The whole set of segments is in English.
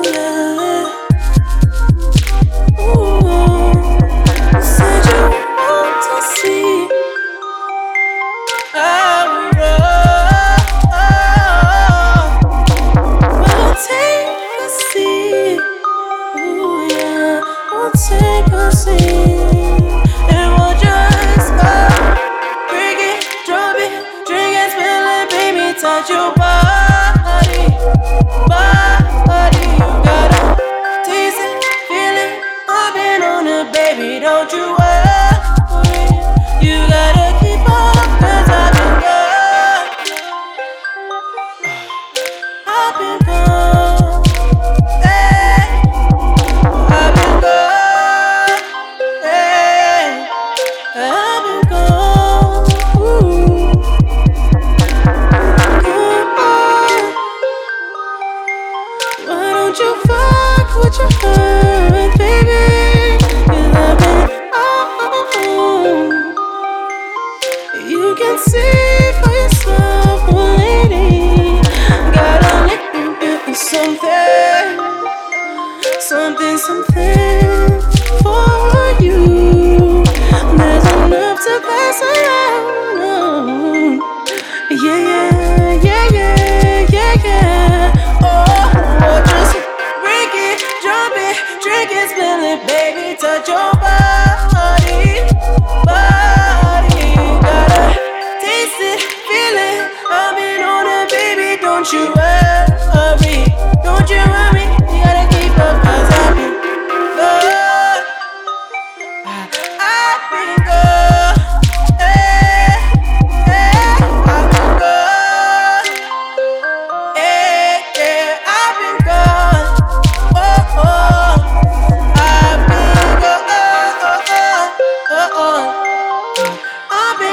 Touch your body, body. You gotta taste it, feel it. I've been on it, baby. Don't you worry. You gotta keep up, 'cause I've been gone, hey. I've been gone, hey. I've been gone, ooh. Why don't you fuck what you heard, baby? 'Cause I've been you can see for yourself, oh lady. Gotta let you do something, something for you. There's enough to pass around. Yeah. Oh, just break it, drop it, drink it, spill it, baby. Touch your body, body. You gotta taste it, feel it. I've been on it, baby. Don't you worry, don't you worry. You gotta keep up, 'cause I've been good. I've been good. I've been good. I've been gone. I've been gone. I've been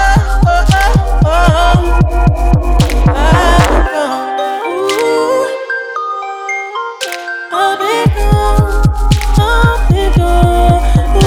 gone. Ooh. I've been gone. I've been gone.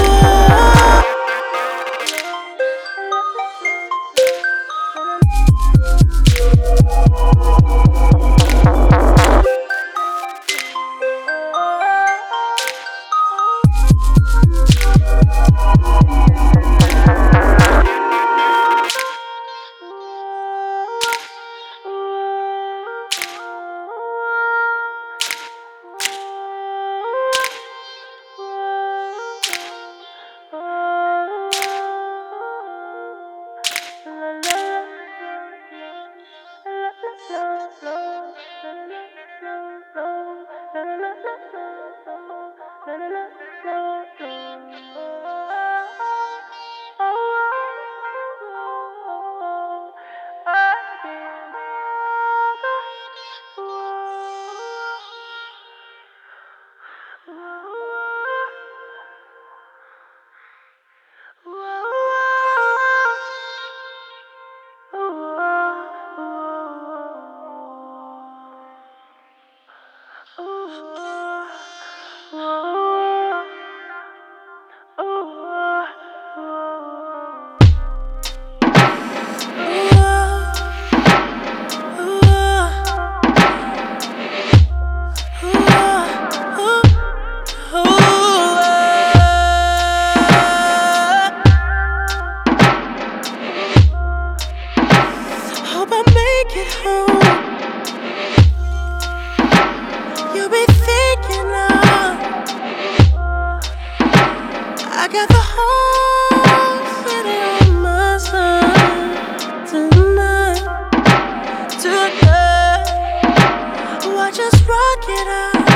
Hope I make it home. You'll be thinking of. I got the whole city on my side tonight. Watch us rock it out.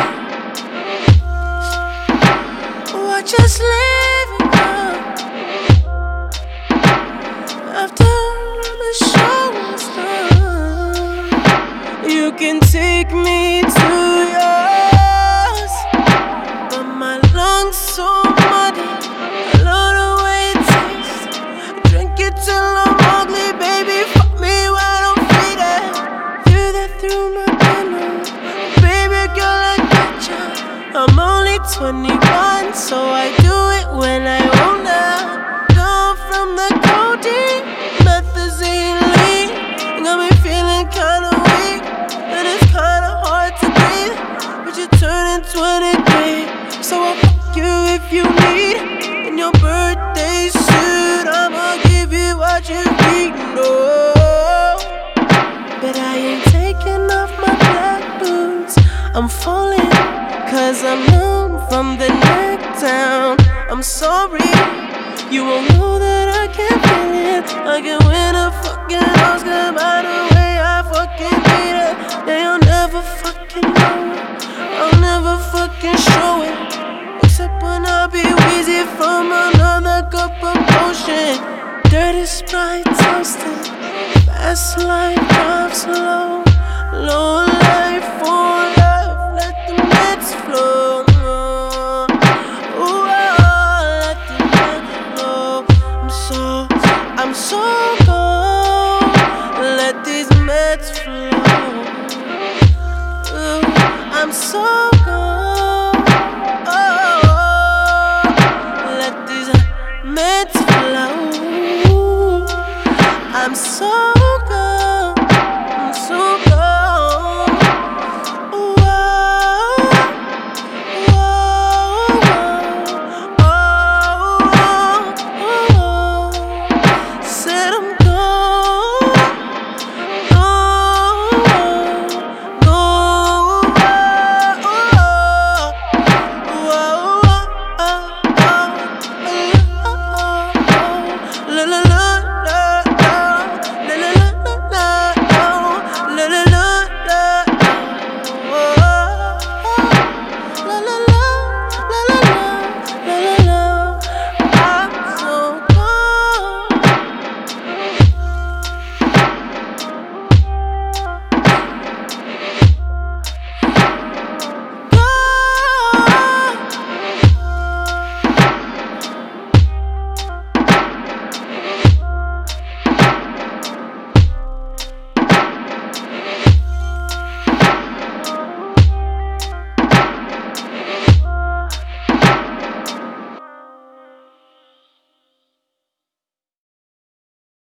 Watch us live it up. After the show is done, you can take me to yours, but my lungs so muddy, I love the way it tastes. Drink it till I'm ugly, baby. Fuck me while I'm faded. Feel that through my venom, baby girl, I gotcha. I'm only 21, so I do it when I wanna. Gone from the codeine, methazine lean. Got me feeling kinda weak, and it's kinda hard to breathe. But you turn it, cause I'm numb from the neck down. I'm sorry, you won't know that I can't feel it. I can win a fucking Oscar by the way I fucking beat it. Yeah, you'll never fucking know it, I'll never fucking show it, except when I be wheezy from another cup of potion. Dirty Sprite toasted, fast life drive slow.